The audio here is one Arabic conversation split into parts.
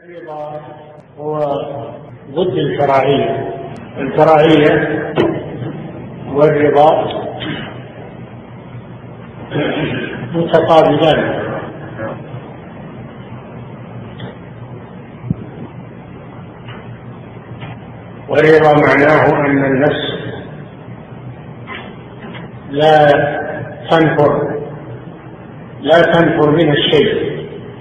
الرضا هو ضد الكراهية. الكراهية والرضا متقابلان، والرضا معناه أن النفس لا تنفر من الشيء،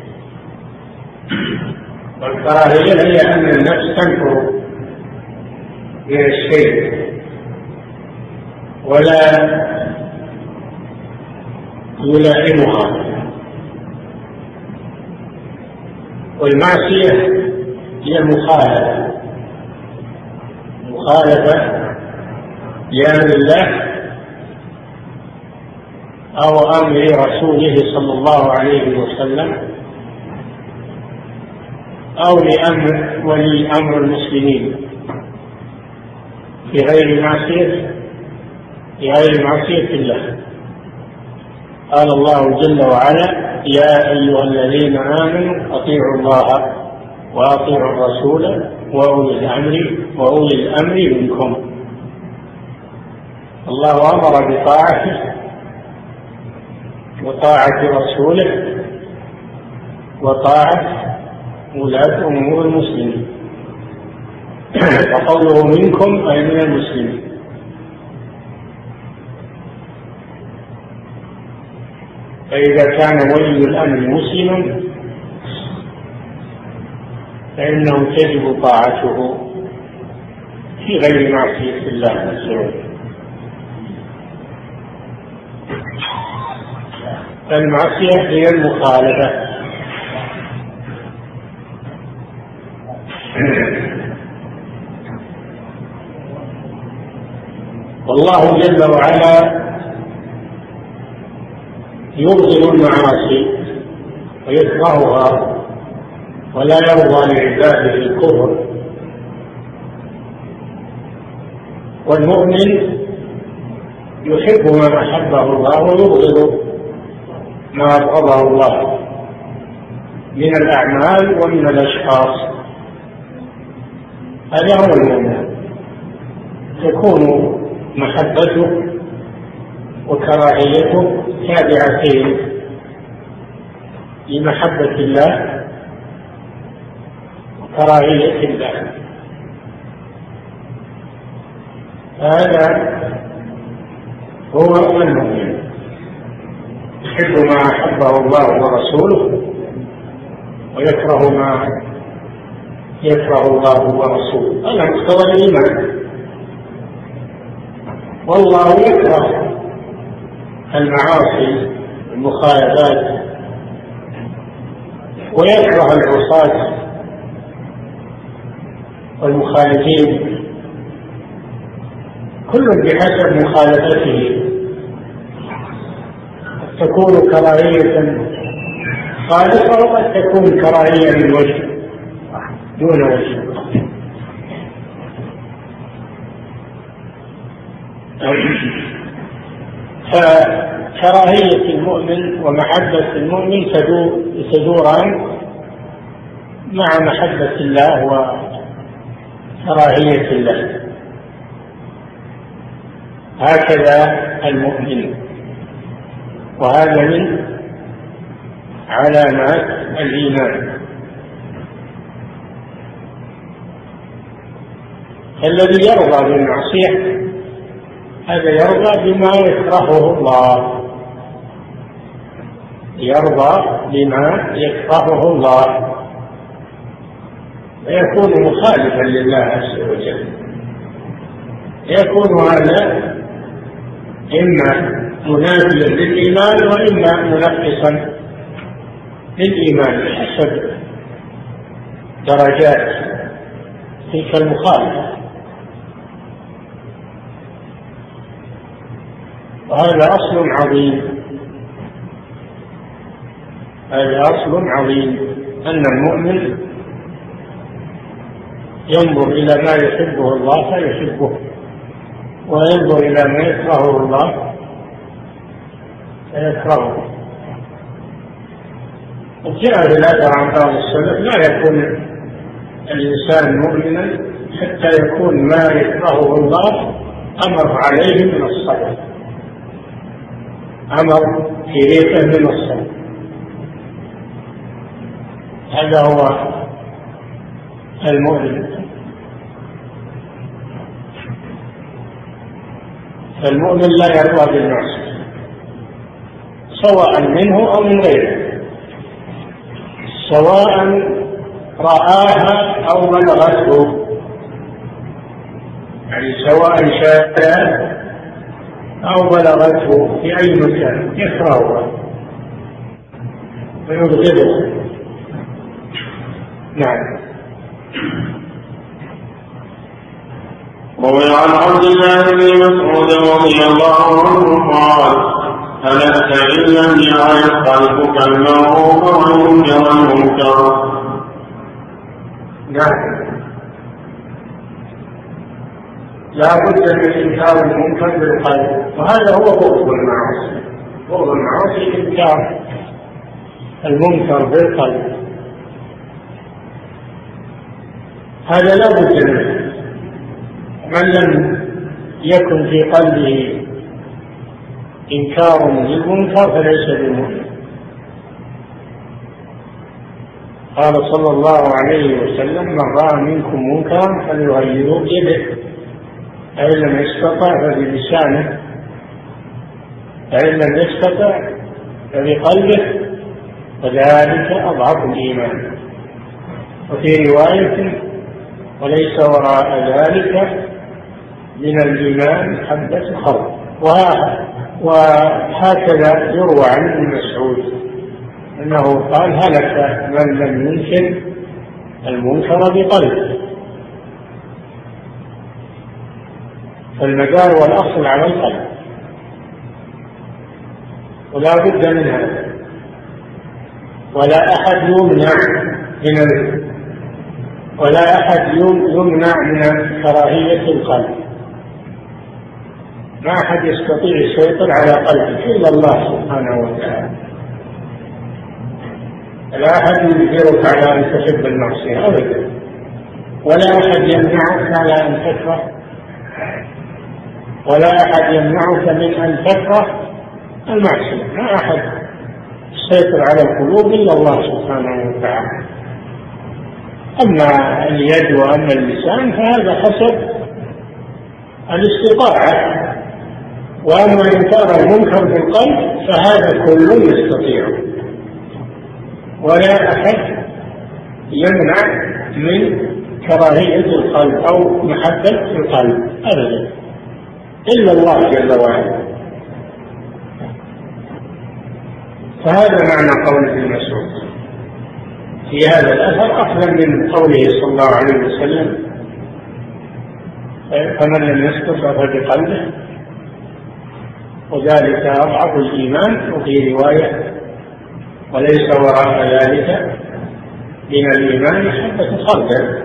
والكراهية هي أن النفس تنفر من الشيء ولا يلائمها. والمعصية هي مخالفة لأمر الله أو أمر رسوله صلى الله عليه وسلم أو لأمر ولي أمر المسلمين في غير معصية الله. قال الله جل وعلا: يا أيها الذين آمنوا أطيعوا الله وأطيعوا الرسول وأولي الأمر منكم. الله أمر بطاعته وطاعة رسوله وطاعة ولاة أمور المسلمين، وقوله منكم أي من المسلمين. فإذا كان ولي الأمر مسلما فإنه تجب طاعته في غير معصية الله عز وجل. المعصية هي المخالفة. والله جل وعلا يبغض المعاصي ويكرهها ولا يرضى لعباده الكفر، والمؤمن يحب ما أحبه الله ويبغض ما أبغضه الله من الأعمال ومن الأشخاص. هذا هو المؤمن، تكون محبته وكراهيته تابعتين لمحبة الله وكراهية الله. هذا هو المؤمن، يحب ما أحبه الله ورسوله ويكره ما يكره الله ورسوله. هذا مقتضى الإيمان. والله يكره المعاصي والمخالفات ويكره العصاة والمخالفين، كل بحسب مخالفته. تكون كراهية خالصة وقد تكون كراهية من وجه دون وجه. فكراهية المؤمن ومحبة المؤمن تدوران مع محبة الله وكراهية الله. هكذا المؤمن، وهذا من علامات الإيمان. الذي يرضى بالمعصية هذا يرضى بما يكرهه الله، يرضى بما يكرهه الله ويكون مخالفا لله عز وجل. يكون هذا إما منافيا للإيمان وإما منقصا للإيمان بحسب درجات تلك المخالفة. وهذا أصل عظيم، هذا أصل عظيم، أن المؤمن ينظر إلى ما يحبه الله فيحبه، وينظر إلى ما يكرهه الله فيكرهه. وجاء في الأثر عن بعض السلف لا يكون الإنسان مؤمنا حتى يكون ما يكرهه الله أمر عليه من الصبر، أمر في ريقه من الصبر. هذا هو المؤمن. فالمؤمن لا يرضى بالمعصية سواء منه أو من غيره، سواء رآها أو بلغته، يعني سواء شاء أو بلغته في أي مكان يكرهها ويبغضها. نعم. روي عن عبد الله بن مسعود رضي الله عنه قال: ألست إن لم يعرف قلبك المعروف وينكر المنكر. نعم، لا بد من إنكار المنكر بالقلب، وهذا هو بغض المعاصي. بغض المعاصي إنكار المنكر بالقلب، هذا لا بد منه. من لم يكن في قلبه إنكار للمنكر فليس بمؤمن. قال صلى الله عليه وسلم: من رأى منكم منكرا فليغيره بيده، فإن لم يستطع فبلسانه، فإن لم يستطع فبقلبه، وذلك أضعف الإيمان. وفي رواية: وليس وراء ذلك من الإيمان حبة خردل. وهكذا يروى عن ابن مسعود أنه قال: هلك من لم ينكر المنكر بقلبه. فالمدار والأصل على القلب، ولا بد من هذا. ولا أحد يمنع من كراهية القلب. ما أحد يستطيع السيطرة على قلبه إلا الله سبحانه وتعالى. لا أحد يجبرك على أن تحب المعصية أبدا، ولا أحد يمنعك على أن تكره، ولا أحد يمنعك من أن تكره المعصية. ما أحد يسيطر على القلوب إلا الله سبحانه وتعالى. أما اليد وأما اللسان فهذا حسب الاستطاعة، وأما إنكار المنكر بالقلب فهذا كل يستطيع، ولا أحد يمنع من كراهية القلب أو محبة القلب أبدا إلا الله جل وعلا. فهذا معنى قول ابن مسعود في هذا الأثر، أفضل من قوله صلى الله عليه وسلم: فمن لم يستطع فبقلبه، وذلك أضعف الإيمان. وفي رواية: وليس وراء ذلك من الإيمان حبة خردل.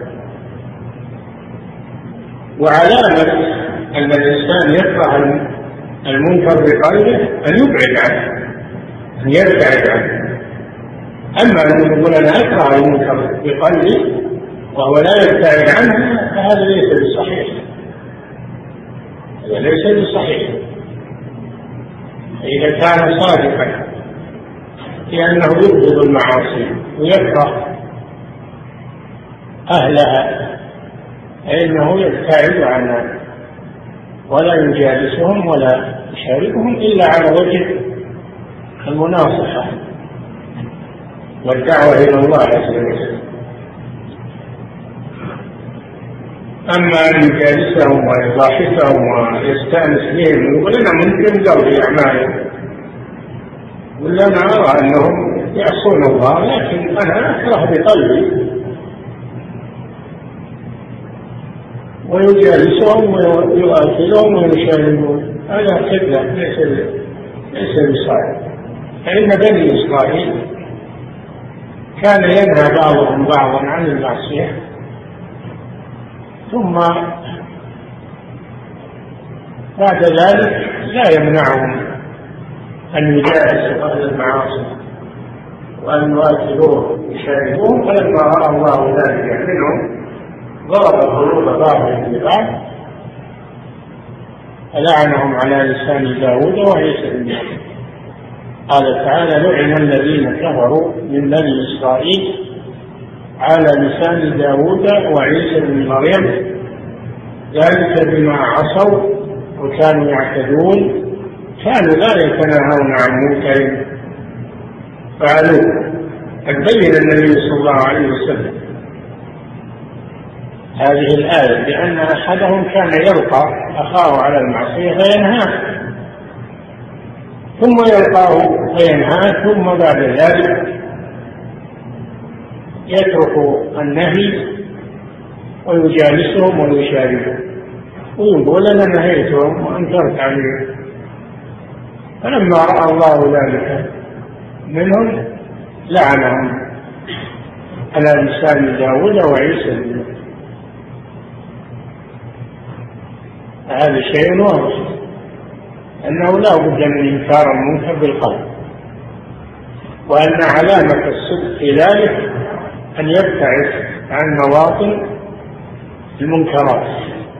وعلامة أن الإنسان يكره المنكر بقلبه أن يبعد عنه، أن يبتعد عنه. أما أن يقول أنا أكره المنكر بقلبي وهو لا يبتعد عنه فهذا ليس بصحيح، هذا ليس بصحيح. إذا كان صادقا لأنه يبغض المعاصي ويكره أهلها فإنه يبتعد عنها ولا يجالسهم ولا يشاركهم إلا على وجه المناصحة والدعوة إلى الله عز وجل. أما أن يجالسهم ويضاحكهم ويستأنس بهم ويقول أنا ممكن ذوي أعمالهم، ولا أنا أرى أنهم يعصون الله لكن أنا أكره بقلبي، ويجالسهم ويؤكلهم ويشاركون، هذا كذب ليس بصالح. فإن بني إسرائيل كان ينهى بعضهم بعضا عن المعصية ثم بعد ذلك لا يمنعهم أن يجالسوا أهل المعاصي وأن يؤكلوه يشاركون، فلما رأى الله ذلك منهم ضرب قلوب بعضهم ببعض فلعنهم على لسان داود وعيسى بن مريم. قال تعالى: لعن الذين كفروا من بني إسرائيل على لسان داود وعيسى بن مريم ذلك بما عصوا وكانوا يعتدون كانوا لا يتناهون عن منكر فعلوه. قد بين النبي صلى الله عليه وسلم هذه الآية بأن أحدهم كان يلقى أخاه على المعصية فينهاه، ثم يلقاه فينهاه، ثم بعد ذلك يترك النهي ويجالسهم ويشاركهم ويقول: أنا نهيتهم وأنكرت عليهم. فلما رأى الله ذلك منهم لعنهم على لسان داود وعيسى بن مريم. هذا شيء واضح أنه لا بد من إنكار المنكر بالقلب، وأن علامة الصدق في ذلك أن يبتعد عن مواطن المنكرات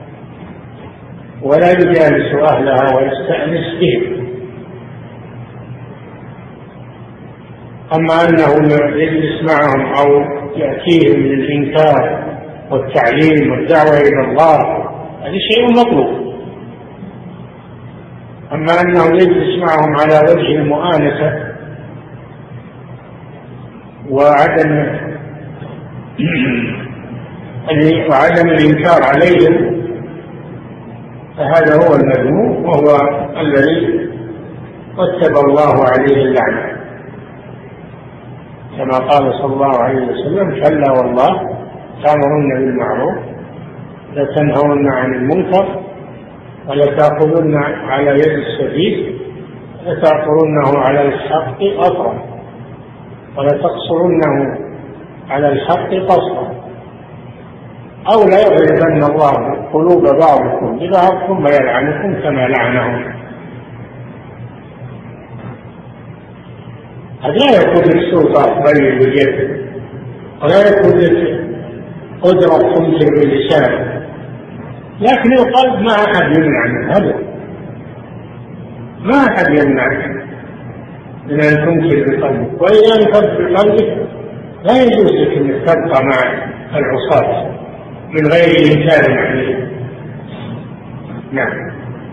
ولا يجالس أهلها ويستأنس بهم. أما أنه يجلس معهم أو يأتيهم من الإنكار والتعليم والدعوة إلى الله هذا شيء مطلوب. أما أنه يجلس معهم على وجه المؤانسة وعدم الإنكار عليهم فهذا هو المذموم، وهو الذي كتب الله عليه اللعنة، كما قال صلى الله عليه وسلم: كلا والله تأمرن بالمعروف لتنهون عن المنكر ولتأخذن على يد السبيل لتأخذنه على الحق أطرا ولتقصرنه على الحق قصرا أو لا يضربن الله قلوب بعضكم ببعض ثم يلعنكم كما لعنهم. هذا لا يكون لك سلطة بين اليد ولا يكون لك قدرة تنكر باللسان، لكن القلب ما أحد يمنع منه، هذا ما أحد يمنعك من أن تنكر بقلبك، وإذا أنكرت بقلبك لا يجوز لك أن تبقى مع العصاة من غير إنكار عليهم. نعم.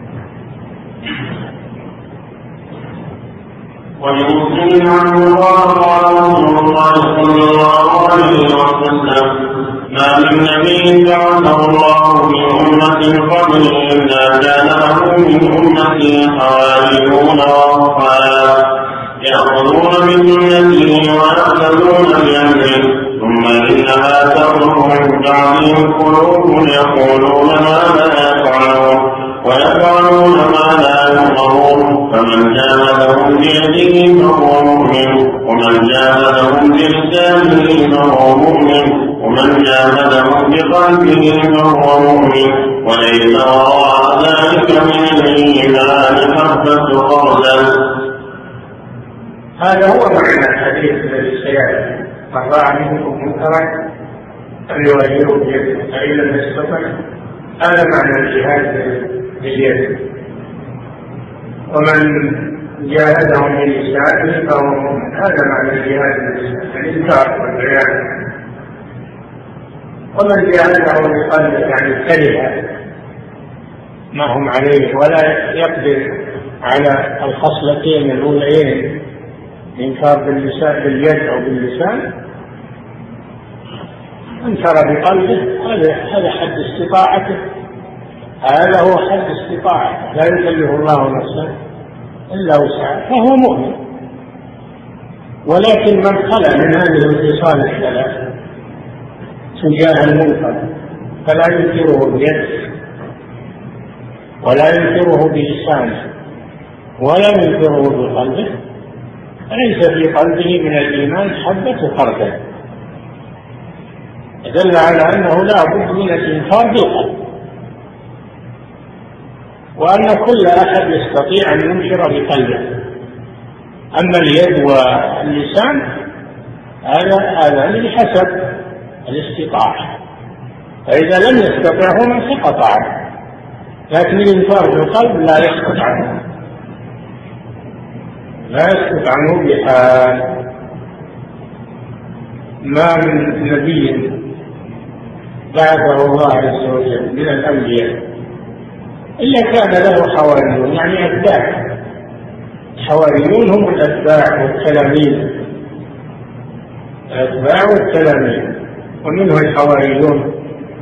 ويمكن عنه قال رسول الله صلى الله عليه وسلم: ما من نبي بعثه الله من أمة قبله إلا كان له من أمته حواريون وأصحاب يأخذون من سنته ويقتدون بأمره، ثم إنها تخرج من بعدهم قلوب يقولون ما لا يفعلون ويفعلون ما لا يؤمرون، فمن جاهدهم بيده فهو مؤمن، ومن جاهدهم بلسانه فهو مؤمن، ومن جاهدهم بقلبه فهو مؤمن، وليس وراء ذلك من الإيمان حبة خردل. هذا هو معنى الحديث الذي سيأتي: من رأى منكم منكرا فليغيره بيده فإن لم يستطع. هذا معنى الجهاد باليد. ومن جاهدهم بلسانه فهو مؤمن، هذا معنى الجهاد باللسان، الإنكار والبيان. ومن جاهدهم بقلبه يعني كره ما هم عليه ولا يقدر على الخصلتين الأوليين، إنكار باللسان باليد أو باللسان، انكر بقلبه، هذا حد استطاعته، هذا هو حد استطاعته، لا يكلف الله نفسا إلا وسعها، فهو مؤمن. ولكن من خلا من هذه الخصال الثلاث تجاه المنكر فلا ينكره بيده ولا ينكره بلسانه ولا ينكره بقلبه، فليس في قلبه من الإيمان حبة خردل، دل على أنه لا بد من الإنكار بالقلب، وأن كل أحد يستطيع أن ينكر بقلبه. أما اليد واللسان هذا بحسب الاستطاعة، فإذا لم يستطع هنا سقط عنه، لكن الإنكار في القلب لا يسقط عنه، لا يسقط عنه بحال. ما من نبي بعثه الله عز وجل من الأنبياء إلا كان له حواريون، يعني أتباع. الحواريون هم الأتباع والتلاميذ، الأتباع والتلاميذ، ومنه الحواريون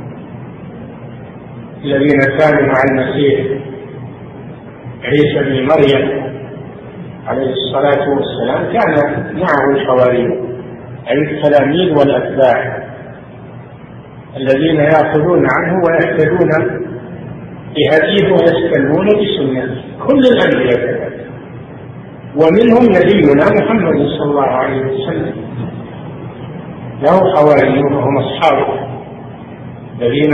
الذين كانوا مع المسيح عيسى بن مريم عليه الصلاة والسلام، كان معه الحواريون أي التلاميذ والأتباع الذين يأخذون عنه ويهتدون بهديه ويستنون بسنته، كل الأنبياء كذلك. ومنهم نبينا محمد صلى الله عليه وسلم له حواريون وهم أصحابه الذين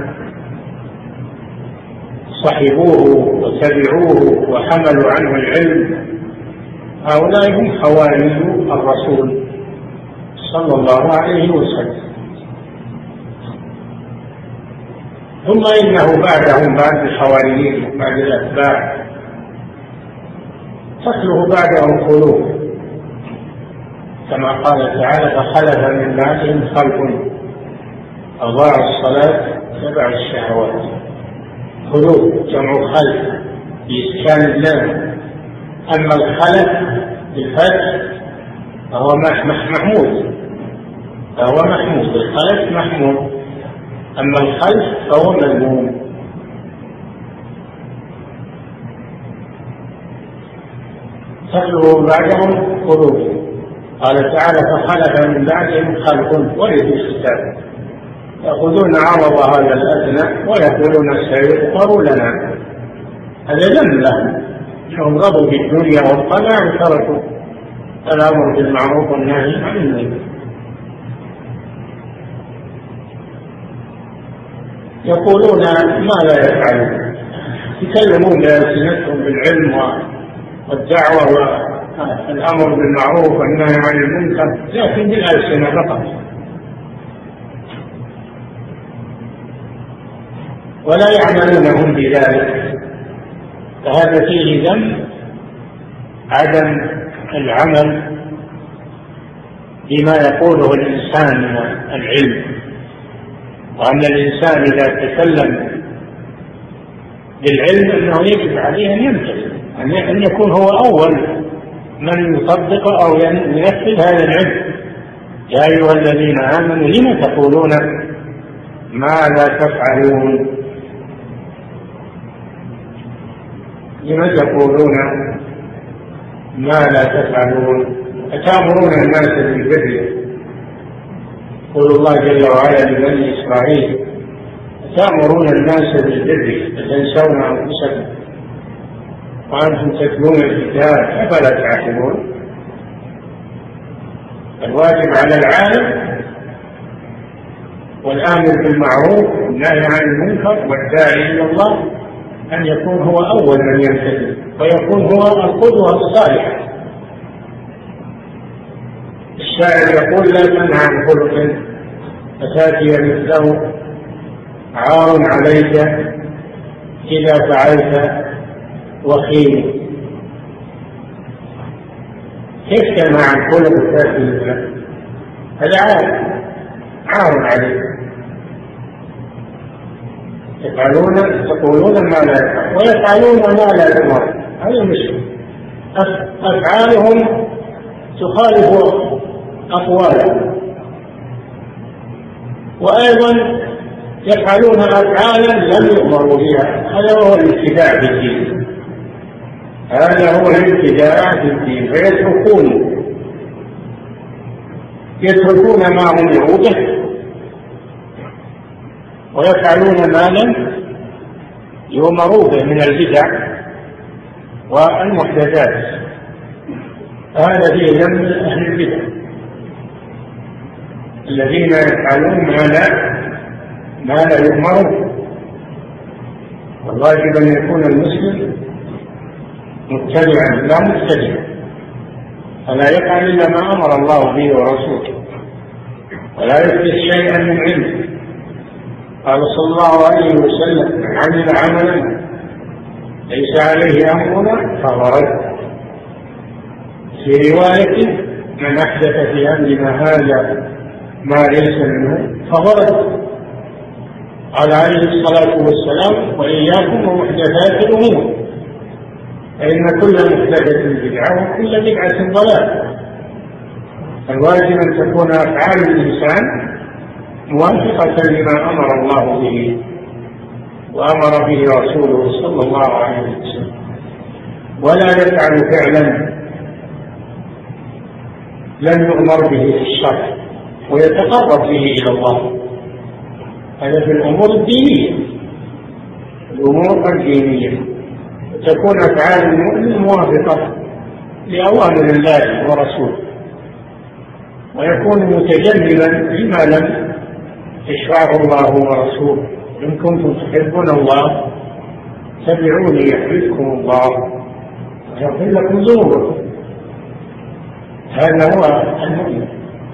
صحبوه وتبعوه وحملوا عنه العلم، هؤلاء هم حواري الرسول صلى الله عليه وسلم. ثم إنه بعدهم، بعد الحواريين بعد الأتباع، تخلف بعدهم خلوف، كما قال تعالى: فخلف من بعدهم خلف أضاعوا الصلاة واتبعوا الشهوات. خلوف جمع خلف بإسكان اللام، أما الخلف بالفتح فهو محمود، الخلف محمود، أما الخلف فهو مذموم. خلفوا بعدهم خلوف، قال تعالى: فخلف من بعدهم خلف ورثوا الكتاب يأخذون عرض هذا الأدنى ويقولون سيغفر لنا. هذا ذنب لهم، انهم رضوا بالدنيا والطمع وتركوا الأمر بالمعروف والنهي عن المنكر. يقولون ما لا يفعلون، يتكلمون بألسنتهم بالعلم والدعوة والأمر بالمعروف والنهي عن المنكر، لكن بالألسنة فقط، ولا يعملونهم بذلك. فهذا فيه ذنب عدم العمل بما يقوله الإنسان من العلم، وأن الإنسان إذا تكلم بالعلم أنه يجب عليه أن يمتثل، أن يكون هو أول من يطبق أو ينفذ هذا العلم. يا أيها الذين آمنوا لم تقولون ما لا تفعلون، لم تقولون ما لا تفعلون، أتأمرون الناس بالبر، يقول الله جل وعلا لبني إسرائيل: أتأمرون الناس بالبر وتنسون أنفسكم وأنتم تتلون الكتاب أفلا تعقلون. الواجب على العالم والآمر بالمعروف والنهي عن المنكر والداعي إلى الله أن يكون هو أول من يمتثل، ويكون هو القدوة الصالحة. الشاعر يقول: لا تنهى عن خلق فتاتي مثله عار عليك إذا فعلت وخيم. كيف تنهى عن خلق فتاتي مثله؟ هذا عار عليك. تقولون ما لا يفعل ويفعلون ما لا يؤمر، هذا مشكلة. أفعالهم تخالف أقوالهم، وأيضا يفعلون أفعالا لم يؤمروا بها. هذا هو الابتداع في الدين، هذا هو الابتداع في الدين. فيتركون ما أمروا به ويفعلون ما لم يؤمروا به من البدع والمحدثات. هذا فيه ذنب أهل البدع الذين يفعلون ما لا يؤمرون. والواجب أن يكون المسلم متبعا لا مبتدعا، فلا يفعل إلا ما أمر الله به ورسوله، ولا يحدث شيئا من علمه. قال صلى الله عليه وسلم: من عمل عملا ليس عليه أمرنا فهو رد. في رواية: من أحدث في أمرنا هذا ما ليس منه فهو رد. قال عليه الصلاة والسلام: وإياكم ومحدثات الأمور، فإن كل محدثة بدعة وكل بدعة ضلالة. الواجب أن تكون أفعال الإنسان موافقة لما أمر الله به وأمر به رسوله صلى الله عليه وسلم، ولا يفعل فعلا لم يؤمر به في الشرع ويتقرب به إلى الله. هذا في الأمور الدينية. الأمور الدينية تكون أفعال المؤمن موافقة لأوامر الله ورسوله، ويكون متجنبا لما لم يشرعه الله ورسوله. إن كنتم تحبون الله تبعوني يحببكم الله ويغفر لكم ذنوبكم. هذا هو المؤمن.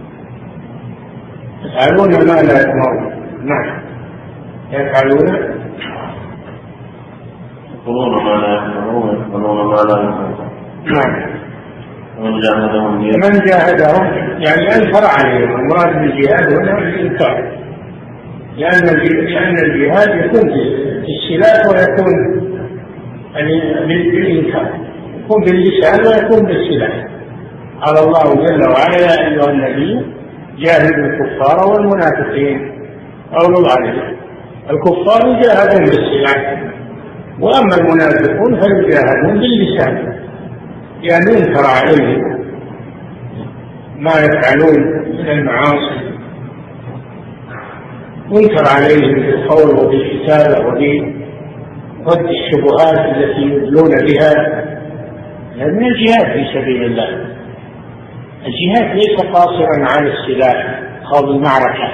يفعلون ما لا يأمرون. نعم، يفعلون يقولون ما لا يفعلون ويفعلون ما لا يفعلون. نعم. من جاهدهم يعني أنكر عليهم. المراد بالجهاد هنا الإنكار، لأن الجهاد يكون بالسلاح ويكون بالإنكار، يكون باللسان ويكون بالسلاح. قال الله جل وعلا: يا أيها النبي جاهدوا الكفار والمنافقين أولو العلم. الكفار يجاهدون بالسلاح، وأما المنافقون فيجاهدون باللسان، يعني ينكر عليهم ما يفعلون من المعاصي، ينكر عليهم بالقول وبالكتابة وبرد الشبهات التي يدلون بها. من الجهاد في سبيل الله. الجهاد ليس قاصرا على السلاح خوض المعركة،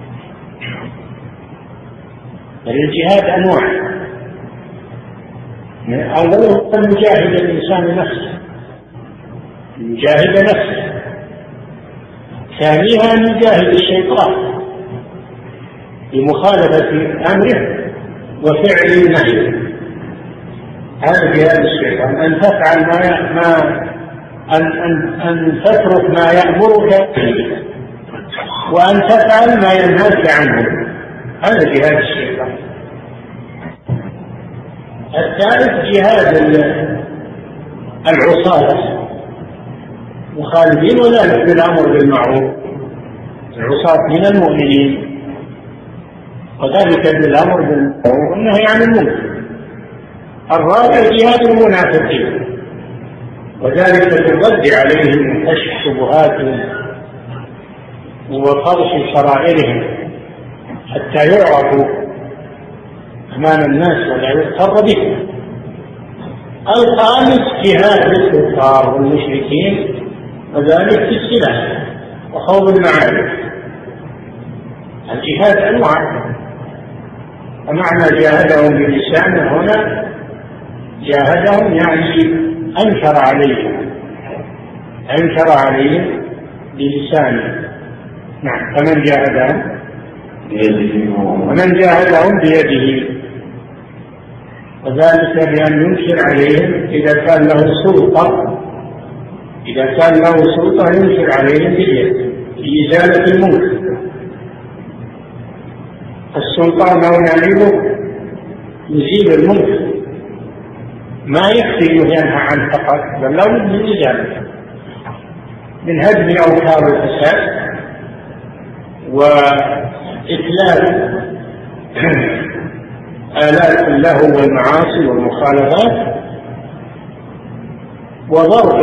بل الجهاد أنواع. أوله أن يجاهد الإنسان نفسه، يجاهد نفسه. ثانيها أن يجاهد الشيطان بمخالفة أمره وفعل نهيه. هذا جهاد الشيطان، أن تفعل أن تترك ما يأمرك به وأن تفعل ما ينهاك عنه. هذا جهاد الشيطان. الثالث جهاد العصاة مخالفين وذلك بالأمر بالمعروف، العصاة من المؤمنين، وذلك بالأمر بالمعروف والنهي عن المنكر. الرابع جهاد المنافقين، وذلك بالرد عليهم وكشف شبهاتهم وفرش سرائرهم حتى يعرفوا أمام الناس ولا يغتر بهم. الخامس جهاد الكفار والمشركين، وذلك في السلاح وخوض المعارك. الجهاد أنواع، ومعنى جاهدهم بلسانه هنا جاهدهم يعني أنكر عليهم بلسانه. نعم. فمن جاهدهم بيده ومن جاهدهم بيده، وذلك بأن ينكر عليهم إذا كان له سلطة، ينكر عليهم بيده لإزالة المنكر. السلطان لو يعلمه يزيل المنكر، ما يكفي ينهى عن فقط، بل لا بد من إزالته، من هدم أوتار الفساد وإتلاف آلات اللهو والمعاصي والمخالفات، وضرب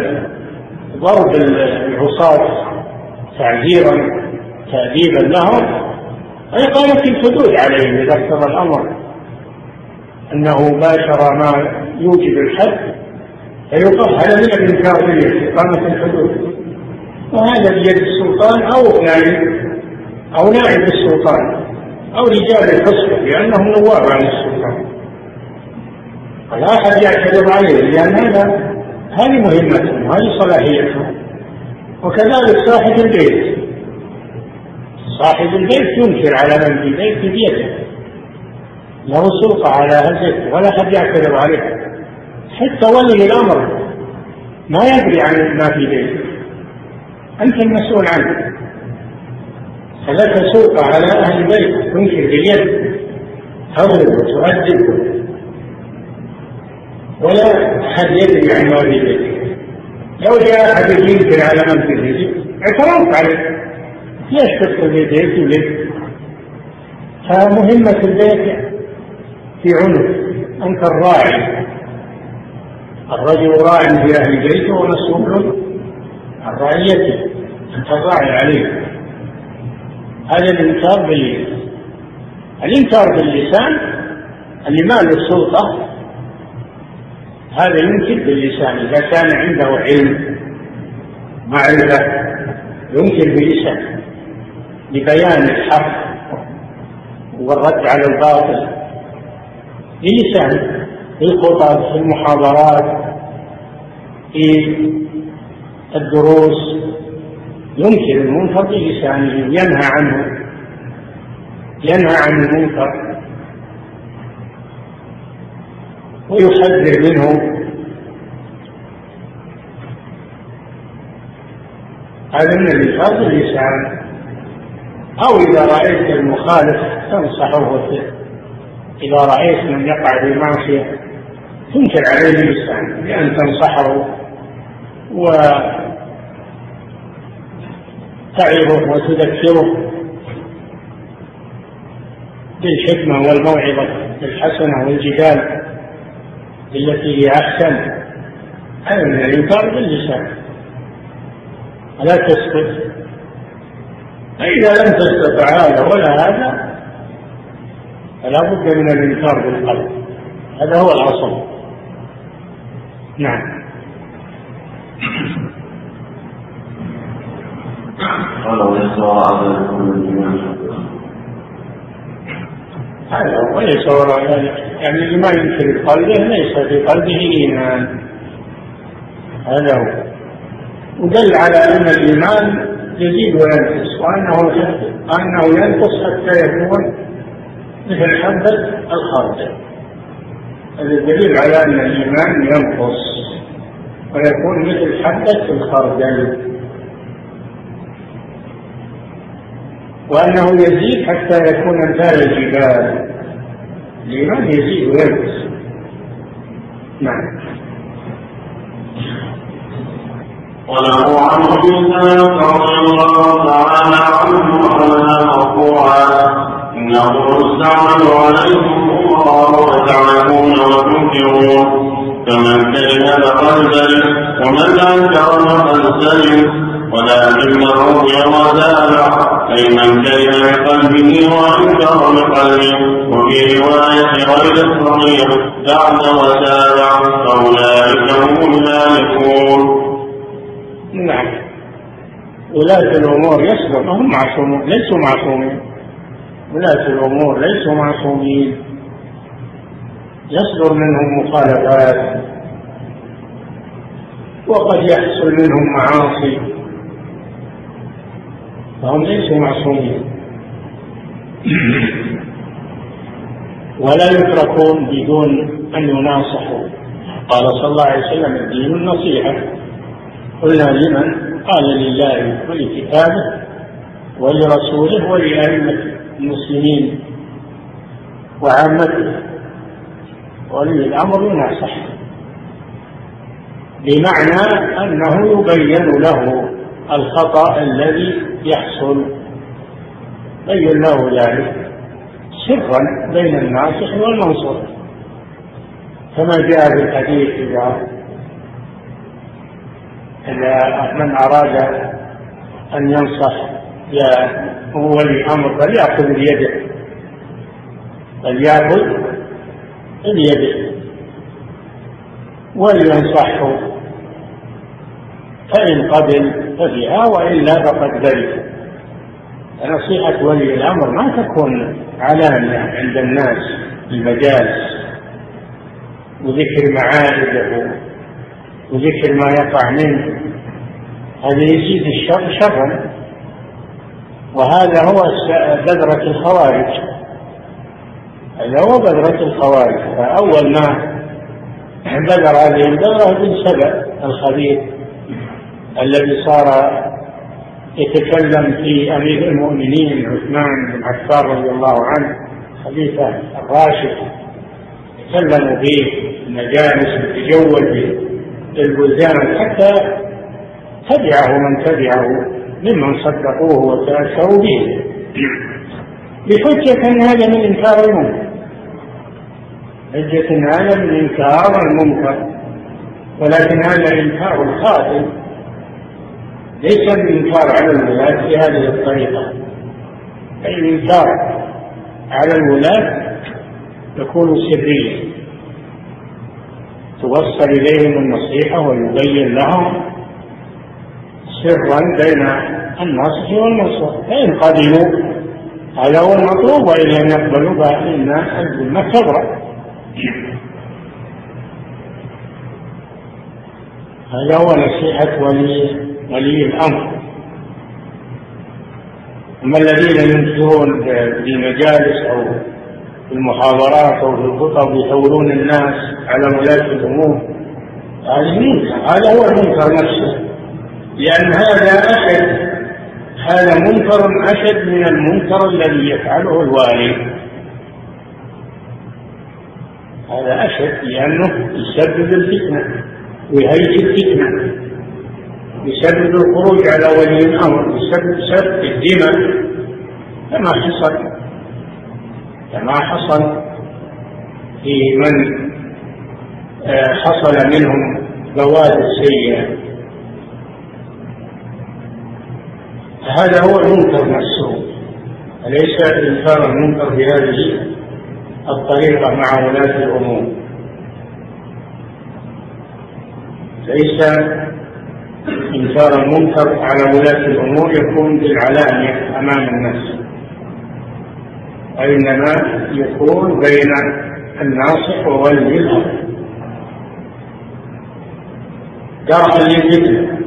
العصاة تعزيرا تأديبا لهم، وإقامة الحدود عليهم إذا اقتضى الأمر أنه باشر ما يوجب الحد فيقف على من الإنكارية إقامة الحدود. وهذا بيد السلطان أو نائب السلطان أو رجال الحصة، لأنهم نواب عن السلطان. فلا أحد يعترض عليه، لأن هذه مهمتهم، منه، هذه صلاحيته. وكذلك صاحب البيت، صاحب البيت ينكر على من في البيت بيده، له سلطة على هزته ولا حد يعترض عليه، حتى ولي الأمر ما يدري عن ما في بيته، أنت المسؤول عنه، فلك سلطة على أهل البيت، تنكر باليد تضرب وتؤدب ولا أحد يدري عن ما في بيته. لو جاء أحد ينكر على من في البيت اعترضت عليه، ليش تدخل في بيتي وليه؟ فمهمة البيت في عنق، أنت الراعي، الرجل راع في أهل بيته ومسؤول عن رعيته، أنت الراعي عليه. هذا الإنكار باللسان. الإنكار باللسان اللي ما له السلطة هذا ينكر باللسان، إذا كان عنده علم معرفة ينكر بلسان لبيان الحق والرد على الباطل بلسان، في الخطب، في المحاضرات، في الدروس، ينكر المنكر بلسانه، ينهى عنه، ينهى عن المنكر ويحذر منه. هذا من الإنكار باللسان. أو إذا رأيت المخالف تنصحه، إذا رأيت من يقع في معصية تنكر عليه باللسان بأن تنصحه وتعظه وتذكره بالحكمة والموعظة الحسنة والجدال التي هي أحسن. هذا من الإنكار باللسان، لا تسكت. فإذا لم تستطع هذا ولا هذا فلا بد من الإنكار بالقلب، هذا هو الأصل. نعم. هذا وليس وراء ذلك، يعني اللي ما ينكر بقلبه ليس في قلبه إيمان، هذا هو. ودل على أن الإيمان يزيد وينقص، وأنه ينقص حتى يكون مثل حبة الخردل. هذا دليل على أن الإيمان ينقص ويكون مثل حبة الخردل، وأنه يزيد حتى يكون أمثال الجبال. الإيمان يزيد وينقص. نعم. وله عن ابي سلمة رضي الله تعالى عنه قال مرفوعا: انه يستعمل عليكم الله وتعلمون وتنكرون، فمن كره فقد سلم ومن انكر فقد سلم، ولكنه يغتاب، اي من كره بقلبه وانكر بقلبه. وفي روايه غير الصغير بعد وتابع، فاولئك هم الهالكون. نعم. ولاة الأمور يصدر، هم معصومون، ليسوا معصومين. ولاة الأمور ليسوا معصومين، يصدر منهم مخالفات وقد يحصل منهم معاصي، فهم ليسوا معصومين ولا يتركون بدون أن يناصحوا. قال صلى الله عليه وسلم: الدين النصيحة. قلنا لمن؟ قال: لله ولكتابه ولرسوله ولأئمة المسلمين وعامته. ولي الأمر يناصح، بمعنى أنه يبين له الخطأ الذي يحصل، بين له ذلك سرا بين الناصح والمنصور، كما جاء في الحديث: إذا من أراد أن ينصح هو ولي أمر فليأخذ بيده، ولينصحه، فإن قبل فبها وإلا فقد برئ. نصيحة ولي الأمر ما تكون علانية عند الناس في المجالس وذكر معارضه وذكر ما يقع منه، هذا يزيد الشر شرا. وهذا هو بذرة الخوارج، هذا هو بذرة الخوارج. فأول ما بذر هذه البذرة بن سبأ الخبيث الذي صار يتكلم في أمير المؤمنين عثمان بن عفان رضي الله عنه خليفة الراشد، يتكلم فيه المجالس ويتجول بالبلدان حتى تبعه من تبعه ممن صدقوه وتأثروا به بحجة أن هذا من إنكار المنكر، حجة أن هذا من إنكار المنكر. ولكن هذا إنكار الخاطئ، ليس الإنكار على الولاة بهذه الطريقة. الإنكار على الولاة يكون سريا، توصل إليهم النصيحة ويبين لهم سرا بين الناصح والمنصوح، فإن قبلوا هذا هو المطلوب، وإن لم يقبلوا فإن الذمة تبرأ. هذا هو نصيحة ولي الأمر. أما الذين ينكرون في المجالس أو في المحاضرات أو في الخطب يحولون الناس على ولاة الأمور، هذا هو المنكر نفسه، لأن هذا منكر أشد من المنكر الذي يفعله الوالي. هذا أشد لأنه يسبب الفتنة ويهيج الفتنة، يسبب الخروج على ولي الأمر، يسبب سفك الدماء كما حصل في من حصل منهم بوادر سيئة. هذا هو المنكر نفسه، أليس إنكار المنكر بهذه الطريقة مع ولاة الأمور. ليس إنكار المنكر على ولاة الأمور يكون بالعلانية أمام الناس، وإنما يكون بين الناصح وولي الأمر درءا للفتنة.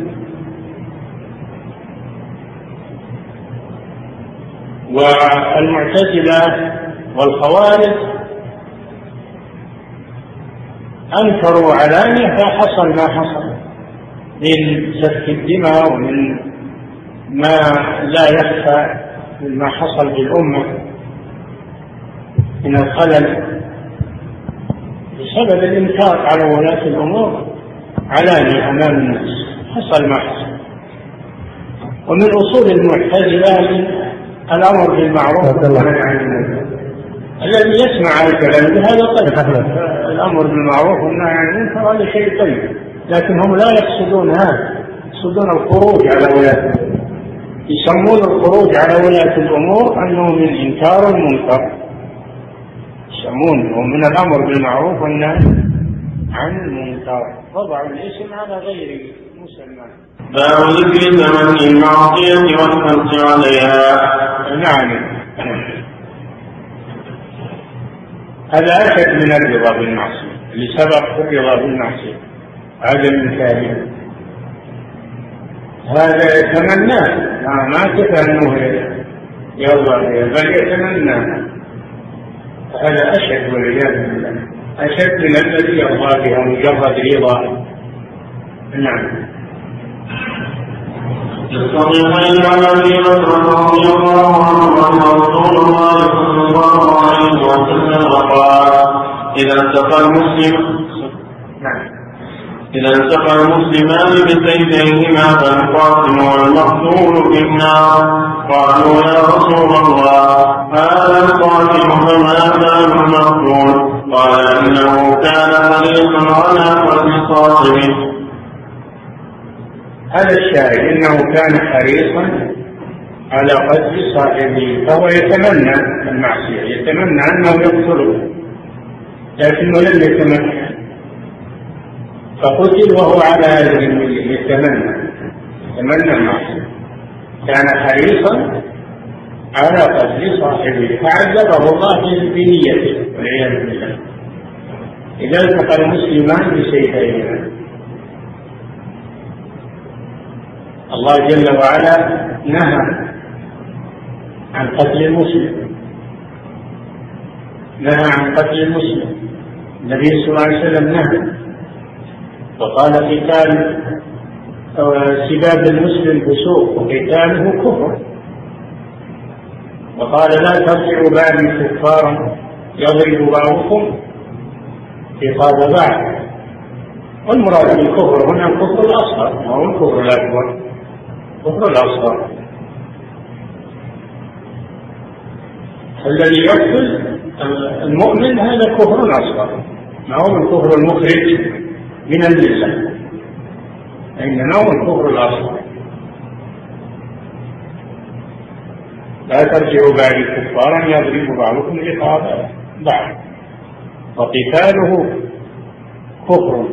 والمعتزلة والخوارج أنكروا علانية فحصل ما حصل من سفك الدماء ومن ما لا يخفى مما حصل بالأمة من الخلل بسبب الإنكار على ولاة الأمور علانية أمام الناس. حصل ما حصل. ومن أصول المعتزلة الأمر بالمعروف والنهي عن المنكر. الذي يسمع الكلام بهذا طيب، الأمر بالمعروف والنهي عن المنكر هذا شيء طيب، لكن هم لا يقصدون هذا، يقصدون الخروج على ولاة الأمور. يسمون الخروج على ولاة الأمور أنه من إنكار المنكر، يسمونه من الأمر بالمعروف والنهي عن المنكر، وضعوا الاسم على غير مسمى. باب ذكر تمني المعصية والحرص عليها. نعم، هذا أشد من الرضا بالمعصية، اللي سبق الرضا بالمعصية هذا من كامل. هذا يتمنى ما كفى أنه يرضى بل يتمنى، هذا أشد والعياذ بالله، أشد من الذي يرضى بها مجرد رضا. نعم. الصحيحين عن ابي بكر رضي الله عنه ان رسول الله صلى الله عليه وسلم قال اذا التقى المسلمان بسيفيهما فالقاتل والمقتول في النار. قالوا يا رسول الله هذا القاتل فما بال المقتول؟ قال انه كان حريصا على قتل صاحبه. هذا الشاهد انه كان حريصا على قتل صاحبه، فهو يتمنى المعصية، يتمنى انه يقتله لكنه لم يتمنى فقتل وهو على هذه النية، يتمنى المعصية. كان حريصا على قتل صاحبه فعذبه الله بنيته والعياذ بالله. إذا التقى المسلمان بسيفيهما الله جل وعلا نهى عن قتل المسلم، نهى عن قتل المسلم. النبي صلى الله عليه وسلم نهى وقال قتال سباب المسلم فسوق وقتاله كفر، وقال لا ترجعوا بعدي كفارا يضرب بعضكم رقاب بعض. والمراد بالكفر هنا الكفر الأصغر، ما هو الكفر الأكبر، الكفر الأصغر الذي يقتل المؤمن هذا كفر أصغر، ما هو الكفر المخرج من الملة، إنما هو الكفر الأصغر. لا ترجعوا بعد كفارا يضرب بعضكم رقاب بعض وقتاله كفر.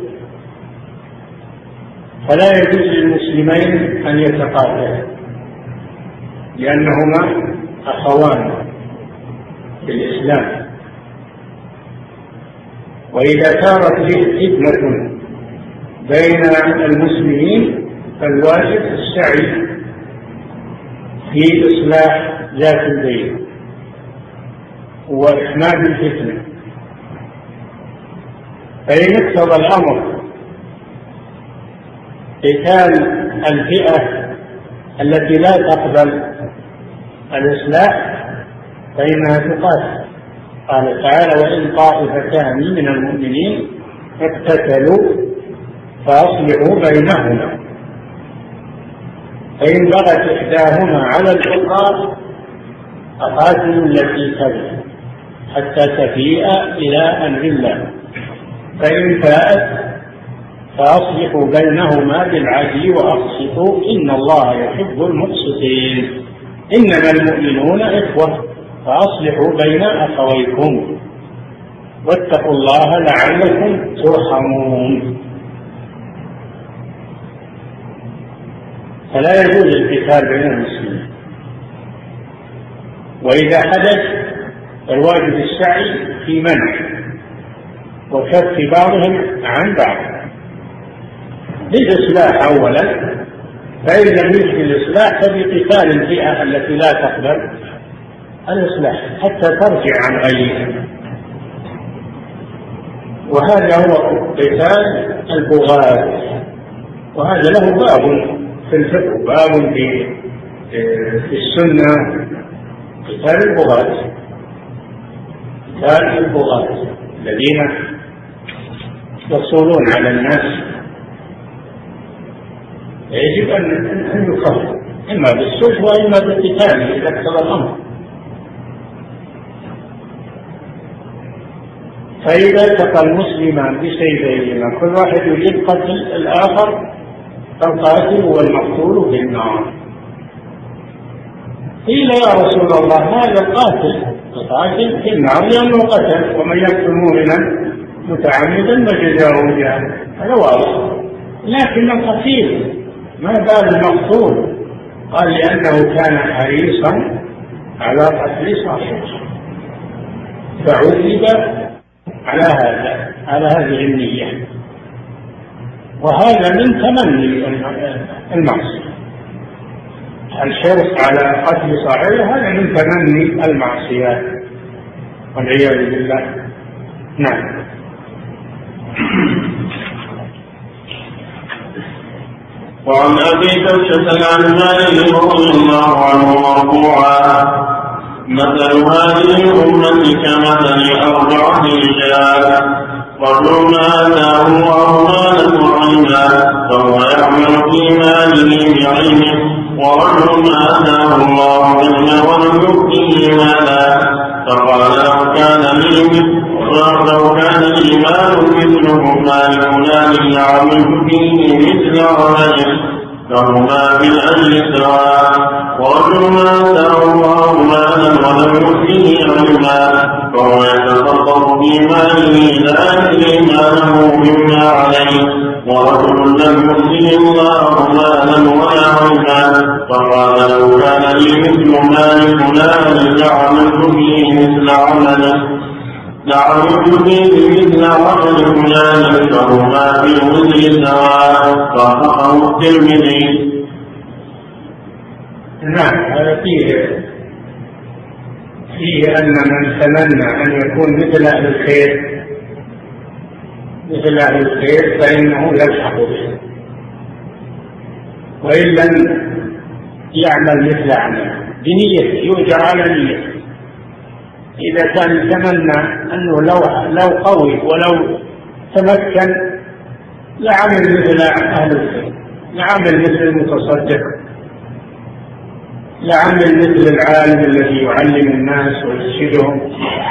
فلا يجوز للمسلمين أن يتقاتلا لأنهما أخوان في الإسلام، وإذا صارت فتنة بين المسلمين فالواجب السعي في إصلاح ذات البين وإحماد الفتنة. فإن اقتضى الأمر قتال الفئة التي لا تقبل الإصلاح فإنها تقاتل. قال تعالى وإن طائفتان من المؤمنين اقتتلوا فأصلحوا بينهما فإن بغت إحداهما على الأخرى فقاتلوا التي تبغي حتى تفيء إلى أمر الله فإن فاءت فأصلحوا بينهما بالعدل وأقسطوا إن الله يحب المقسطين. إنما المؤمنون إخوة فأصلحوا بين أخويكم واتقوا الله لعلكم ترحمون. فلا يجوز القتال بين المسلمين، وإذا حدث الواجب السعي في منع وكف بعضهم عن بعض بالإصلاح أولا، فإن لم يجد الإصلاح فبقتال الفئة التي لا تقبل الإصلاح حتى ترجع عن غيرها. وهذا هو قتال البغاة، وهذا له باب في الفقه، باب في السنة، قتال البغاة، قتال البغاة الذين يصولون على الناس يجب أن يكفر إما بالسلح وإما بالقتال إذا اقتضى الأمر. فإذا التقى المسلمان بسيفيهما كل واحد يريد قتل الآخر فالقاتل والمقتول في النار. قيل يا رسول الله هذا القاتل في النار لأنه قتل، ومن يقتل مؤمنا متعمدا فجزاؤه جهنم، هذا واضح. لكن القتيل ما بال المقتول؟ قال لأنه كان حريصا على قتل صاحبه فعذب على هذه النية، وهذا من تمني المعصية. الحرص على قتل صاحبه هذا من تمني المعصية والعياذ بالله. نعم. وعن أبي كبشة العنزي رضي الله عنه مرفوعا مثل هذه الأمة كمثل 4 رجال رجل آتاه الله مالا وعلما فهو يعمل في ماله بعلمه، ورجل آتاه الله علما ولم يؤته مالا فقال لو كان لي مال مثله مال فلان لعملت فيه مثل عمله فهما بالأجر سواء. ورجل آتاه الله مالا ولم يؤته علما فهو يتصرف في ماله لا يدري ما له مما عليه. ورجل لم يؤته الله مالا ولا علما فقال لو كان لي مثل مال فلان لعملت فيه مثل عمله فلان فهما بالأجر سواء. صححه الترمذي. نعم، هذا فيه أن من تمنى أن يكون مثل أهل الخير فإنه يلحق به، وإن لم يعمل مثل عمله بنية يؤجر على نيته. إذا كان يتمنى أنه لو قوي ولو تمكن لعمل مثل أهل الخير، لعمل مثل المتصدق، لعمل مثل العالم الذي يعلم الناس ويرشدهم،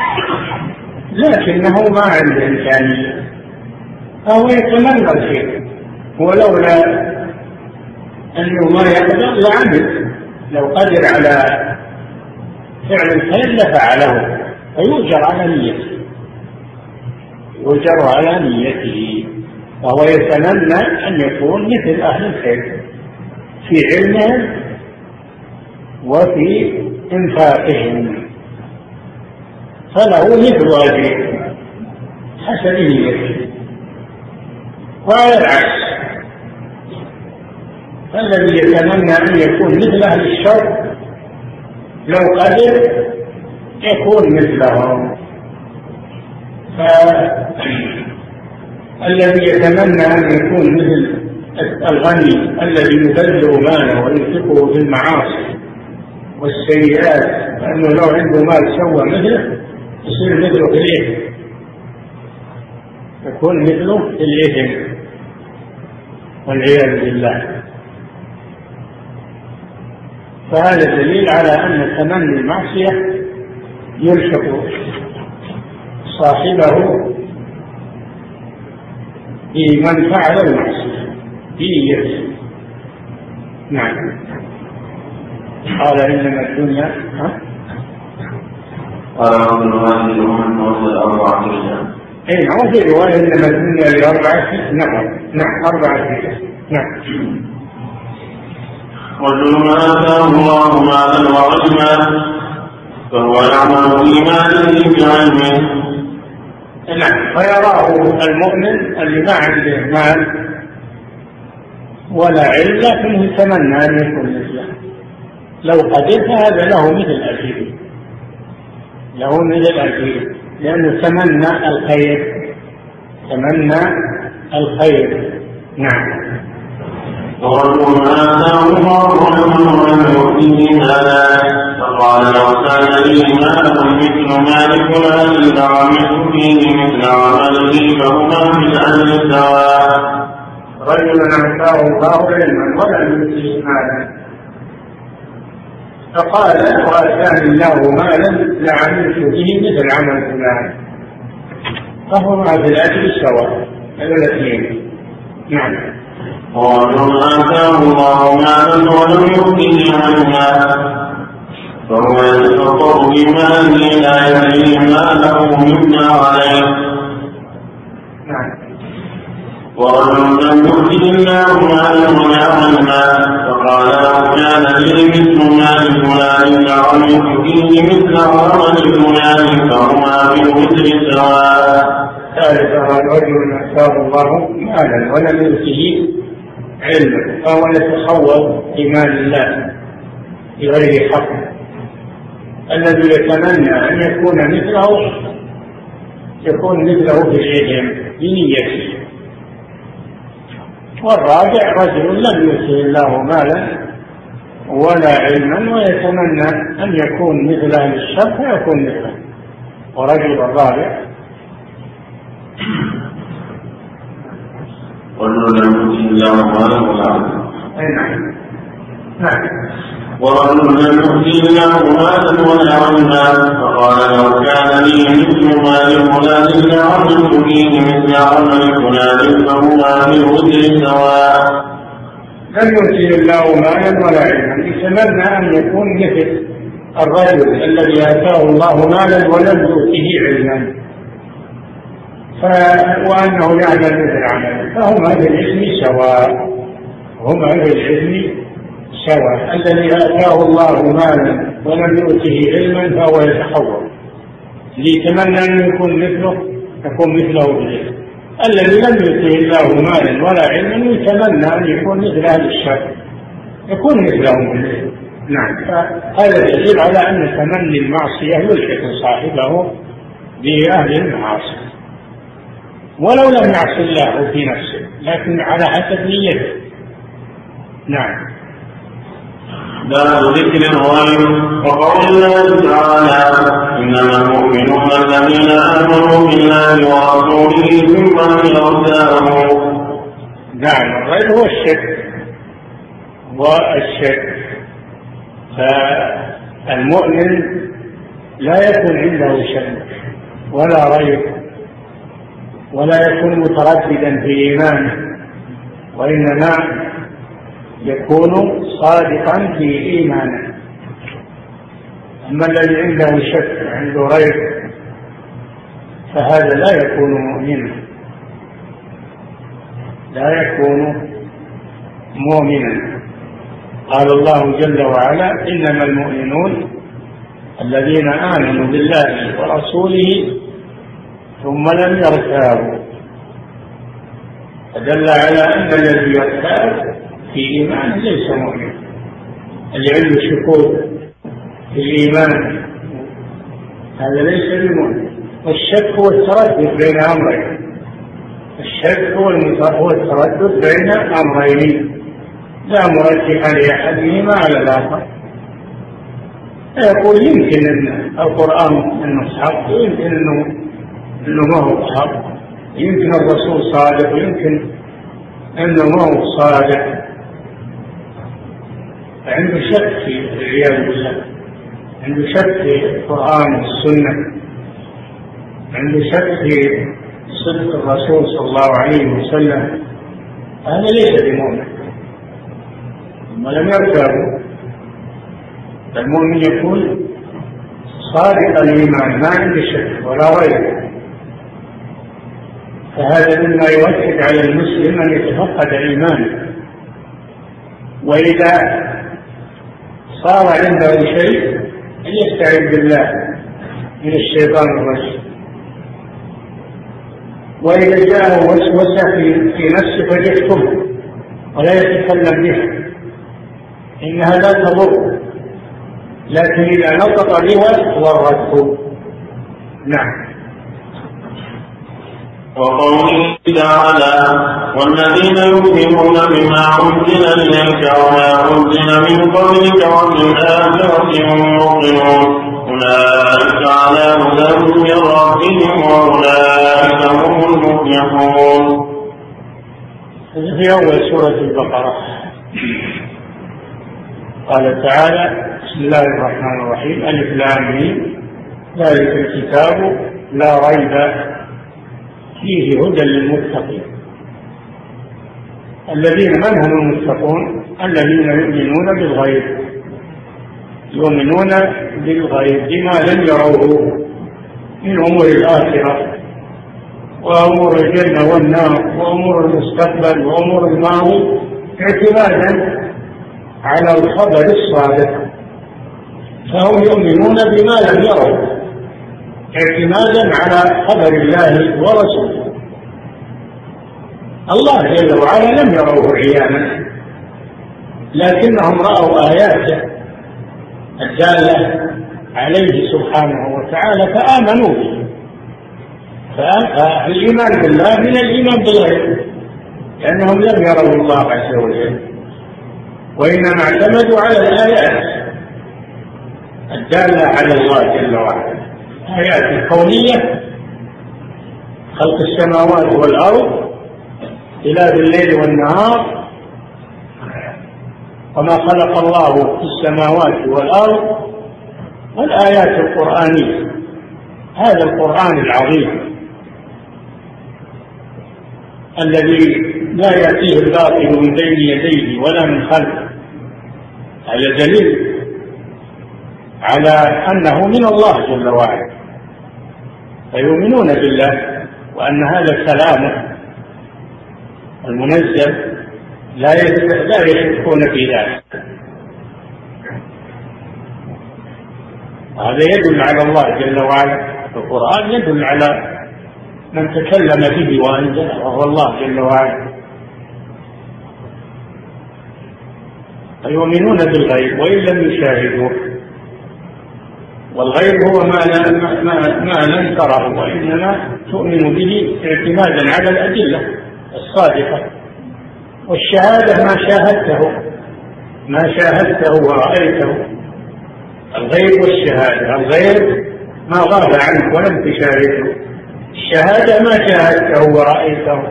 لكنه ما عنده إمكانية فهو يتمنى الخير، ولولا أنه ما يقدر لعمل، لو قدر على فعل الخير لفعله، فيؤجر على نيته، وهو يتمنى أن يكون مثل أهل الخير في علمهم وفي إنفاقهم، فله مثل أجره حسب نيته. وعلى العكس الذي يتمنى أن يكون مثل أهل الشر لو قدر يكون مثلهم. فالذي يتمنى أن يكون مثل الغني الذي يبذل ماله وينفقه في المعاصي والسيئات، لأنه لو عنده مال سوى مثله يصير مثله في الإثم، يكون مثله في الإثم والعياذ بالله. فهذا دليل على أن تمني المعصية يلحق صاحبه بمن فعل المعصية بنيته. نعم. قال إنما الدنيا قال عبد الله بن محمد 4 رجال. نعم، وفي رواية إنما الدنيا ل4 نفر. نعم 4 رجال. نعم. رجل آتاه الله مالا وعلما فهو يعمل في ماله بعلمه. نعم، فيراه المؤمن اللي ما عنده مال ولا علم لكنه يتمنى أن يكون مثله، لو قدر فهذا له مثل الأجير، لأنه تمنى الخير. نعم. ورجل آتاه الله علما ولم يؤته مالا فقال لو كان لي مال مثل مال فلان لعملت فيه مثل عمله فهما في الأجر سواء. رجل آتاه الله علما ولم يؤته مالا فقال وآتاني الله مالا لعملت فيه مثل عمل فلان فهما في الأجر سواء. هذا الاثنين. نعم. ورجل آتاه الله مالا ولم يؤته علما فهو يتفطر بماله لا يدري ما له يبنى عليه. نعم. ورجل لم يؤته الله مالا ولا علما فقال لو كان لي مثل مال فلان لعملت فيه مثل عمل فلان فهما بالوزر سواء. ثالثا رجل آتاه الله مالا ولم يؤته علما فهو يتخوض في مال الله بغير حق. الذي يتمنى أن يكون مثله بالعلم بنيته. والرابع رجل لم يؤته الله مالا ولا علما ويتمنى أن يكون مثل أهل الشر فيكون مثله. ورجل الرابع ورجل لم يؤته الله مالا ولا علما. نعم. ورجل لم يؤته الله مالا ولا علما فقال لو كان لي مثل مال فلان لعملت فيه مثل عمل فلان فهما بالوزر سواء. لم يؤته الله مالا ولا علما يتمنى أن يكون مثل الرجل الذي آتاه الله مالا ولم يؤته علما وأنه يعمل مثل عمله فهما بالعلم سواء. الذي آتاه الله مالا ولم يؤته علما فهو يتخوف ليتمنى أن يكون مثله بالعلم. الذي لم يؤته الله مالا ولا علما يتمنى أن يكون مثل أهل الشر يكون مثلهم بالعلم. نعم. هذا دليل على أن تمني المعصية يلحق صاحبه بأهل المعاصي ولو لم يعص الله في نفسه، لكن على حسب نيته. نعم. باب ذكر الغيب وقول الله تعالى إنما المؤمنون الذين آمنوا بالله ورسوله ثم لم يرتابوا. نعم. الغيب هو الشك. فالمؤمن لا يكون عنده شك ولا ريب ولا يكون مترددا في إيمانه، وإنما يكون صادقا في إيمانه. أما الذي عنده شك عنده ريب فهذا لا يكون مؤمنا، لا يكون مؤمنا. قال الله جل وعلا إنما المؤمنون الذين آمنوا بالله ورسوله ثم لم يرتابوا، فدل على أن الذي يرتاب في إيمانه ليس مؤمن، اللي عنده شكوك في الإيمان هذا ليس بمؤمن. والشك هو التردد بين أمرين، الشك هو التردد بين أمرين لا مرجح لأحدهما على الآخر. يقول يمكن أن القرآن أنه حق، يمكن أنه ما هو حق، يمكن الرسول صادق، يمكن أنه ما هو صادق. عنده شك في العياذ بالله، عنده شك في القرآن والسنة، عنده شك في صدق الرسول صلى الله عليه وسلم. هذا ليس بمؤمن. ثم لم يرتابوا، فالمؤمن يكون صادق الإيمان ما عنده شك ولا ريب. فهذا مما يؤكد على المسلم أن يتفقد إيمانه، وإذا صار عنده شيء أن يستعيذ بالله من الشيطان الرجيم، وإذا جاءه وسوسة في نفسه فليكتمه ولا يتكلم بها، إنها لا تضر، لكن إذا نطق بها ورته. نعم. وقوله تعالى والذين يؤمنون بما أنزل إليك وما أنزل من قبلك وبالآخرة هم يوقنون أولئك على هدى من ربهم وأولئك هم المفلحون. في أول سورة البقرة قال تعالى بسم الله الرحمن الرحيم ألف لام ميم ذلك الكتاب لا ريب فيه هدى للمتقين. الذين من هم المتقون؟ الذين يؤمنون بالغيب، يؤمنون بالغيب بما لم يروه من أمور الآخرة وأمور الجنة والنار وأمور المستقبل وأمور الماضي، اعتمادا على الخبر الصادق. فهم يؤمنون بما لم يروا اعتمادا على خبر الله ورسوله. الله جل وعلا لم يروه عيانا، لكنهم رأوا آياته الدالة عليه سبحانه وتعالى فآمنوا به. فالإيمان بالله من الإيمان بالغيب، لأنهم لم يروا الله عز وجل، وإنما اعتمدوا على الآيات الدالة على الله جل وعلا، الآيات الكونية، خلق السماوات والأرض، اختلاف الليل والنهار، وما خلق الله في السماوات والأرض، والآيات القرآنية. هذا القرآن العظيم الذي لا يأتيه الباطل من بين يديه ولا من خلفه، هذا دليل على أنه من الله جل وعلا، فيؤمنون بالله وأن هذا الكلام المنزل لا يشركون في ذلك. هذا يدل على الله جل وعلا، القرآن يدل على من تكلم به وأنزله وهو الله جل وعلا. يؤمنون بالغيب وإن لم يشاهدوه، والغيب هو ما لم تره، وإنما تؤمن به اعتمادا على الأدلة الصادقة. والشهادة ما شاهدته ورأيته، الغيب والشهادة. الغيب ما غاب عنك ولم تشاهده، الشهادة ما شاهدته ورأيته.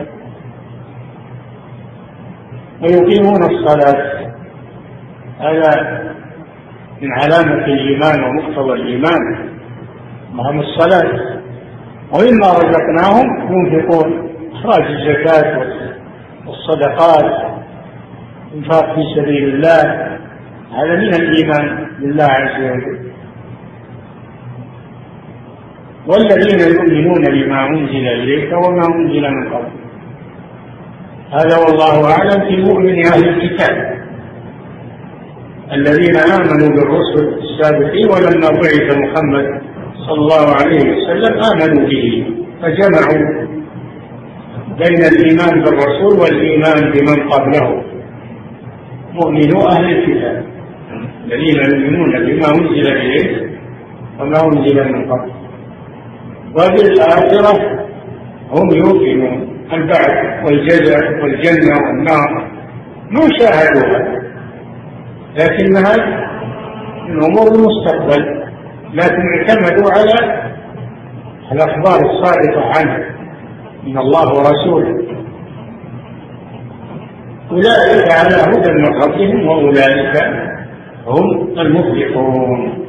ويقيمون الصلاة، هذا من علامة الإيمان ومقتضى الإيمان، وهم الصلاة. ومما رزقناهم ينفقون، إخراج الزكاة والصدقات، إنفاق في سبيل الله، هذا من الإيمان بالله عز وجل. والذين يؤمنون بما أنزل إليك وما أنزل من قبل، هذا والله أعلم في مؤمن أهل الكتاب الذين آمنوا بالرسل السابقين، ولما بعث محمد صلى الله عليه وسلم آمنوا به، فجمعوا بين الإيمان بالرسول والإيمان بمن قبله. مؤمنو أهل الكتاب الذين يؤمنون بما أنزل إليك وما أنزل من قبل، وبالآخرة هم يوقنون البعث والجزاء والجنة والنار، ما شاهدوها لكنها من أمور المستقبل، لكن اعتمدوا على الأخبار الصادقة عنه من الله ورسوله. أولئك على هدى من ربهم وأولئك هم المفلحون.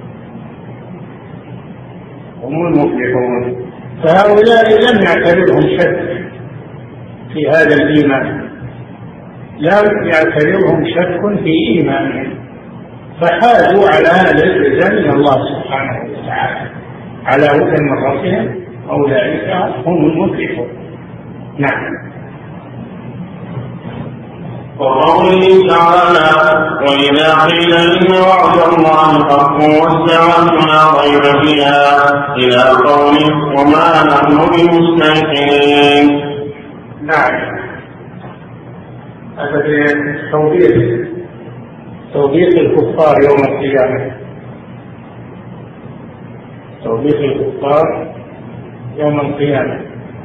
فهؤلاء لم يعترضهم شك في هذا الإيمان، لم يعترضهم شك في إيمانهم، فحازوا على هذا الالتزام من الله سبحانه وتعالى على هدى من ربهم، أولئك هم المفلحون. نعم. وقوله تعالى: وإذا قيل إن وعد الله حق والساعة لا ريب فيها، إلى قوله: وما نحن بمستيقنين. نعم، هذا توبيخ الكفار يوم القيامة، توبيخ الكفار يوم القيامة.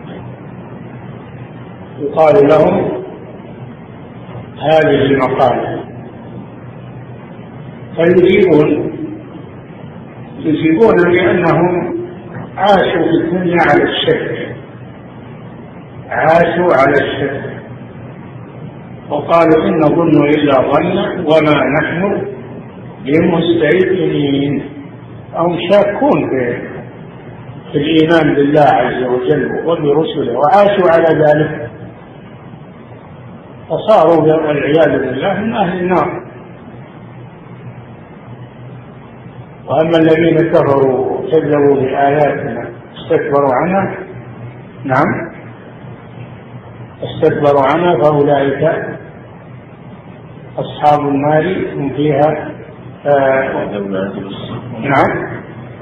يقال لهم هذه المقالة فيجيبون لأنهم عاشوا في الدنيا على الشك، عاشوا على الشك، وقالوا إن نظن إلا ظنا وما نحن بمستيقنين. هم شاكون في الإيمان بالله عز وجل وبرسله، وعاشوا على ذلك، فصاروا والعياذ بالله من أهل النار. وأما الذين كفروا وكذبوا بآياتنا استكبروا عنها، نعم، استكبروا عنها، فأولئك أصحاب النار هم فيها. نعم.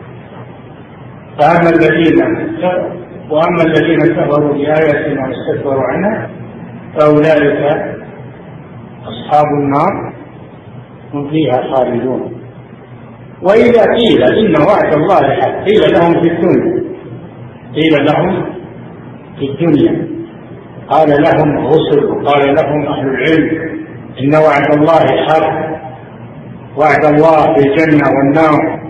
وأما الذين كفروا بآياتنا واستكبروا عنها فأولئك أصحاب النار هم فيها خالدون. وإذا قيل إن وعد الله حق قيل لهم في الدنيا قال لهم الرسل وقال لهم أهل العلم إن وعد الله حق، وعد الله بالجنة والنار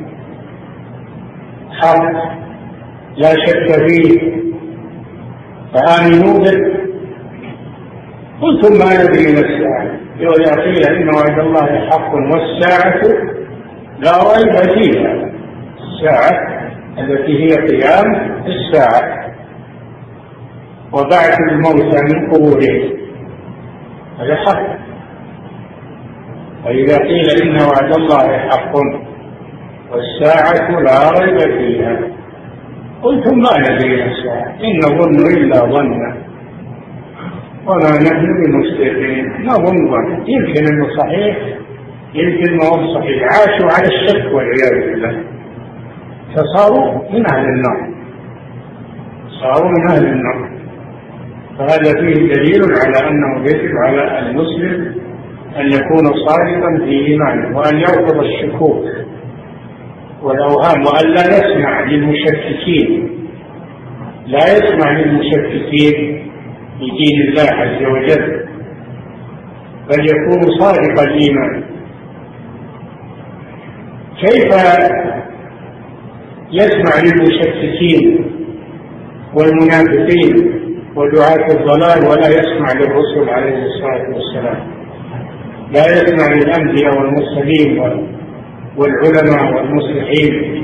حق لا شك فيه، فآمنوا به. قلتم ما ندري ما الساعة، وإذا قيل إن وعد الله حق والساعة لا ريب فيها، الساعة التي هي قيام الساعة وبعث الموتى من قبورهم، هذا حق. وإذا قيل إن وعد الله حق والساعة لا ريب فيها قلتم ما ندري ما الساعة إن نظن إلا ظنا وما نحن بمستيقنين. نظن ظن، يمكن أنه صحيح يمكن ما هو صحيح. عاشوا على الشك والعياذ بالله، فصاروا من أهل النار، صاروا من أهل النار. فهذا فيه دليل على أنه يجب على المسلم أن يكون صادقا في إيمانه، وأن يرفض الشكوك والأوهام، وأن لا يسمع للمشككين، لا يسمع للمشككين في دين الله عز وجل، بل يكون صادق الإيمان. كيف يسمع للمشككين والمنافقين ودعاة الضلال ولا يسمع للرسل عليه الصلاة والسلام؟ لا يسمع للأنبياء والمرسلين والعلماء والمصلحين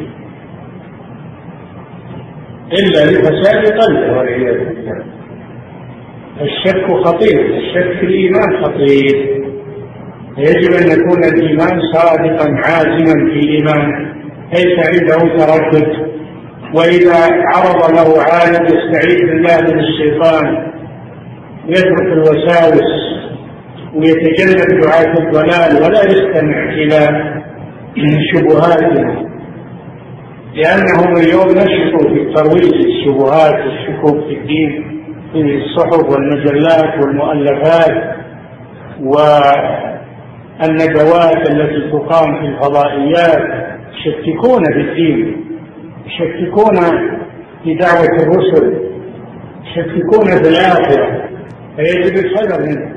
إلا لفساد قلبه والعياذ بالله. الشك خطير، الشك في الإيمان خطير، يجب أن يكون الإيمان صادقا عازما في إيمانه، ليس عنده تردد، وإذا عرض له عالم يستعيذ بالله من الشيطان، يترك الوساوس ويتجنب دعاة الضلال ولا يستمع إلى شبهاتهم، لأنهم اليوم نشطوا في ترويج الشبهات والشكوك في الدين في الصحف والمجلات والمؤلفات والندوات التي تقام في الفضائيات، يشككون في الدين، يشككون في دعوة الرسل، يشككون في الآخرة، فيجب الحذر منه.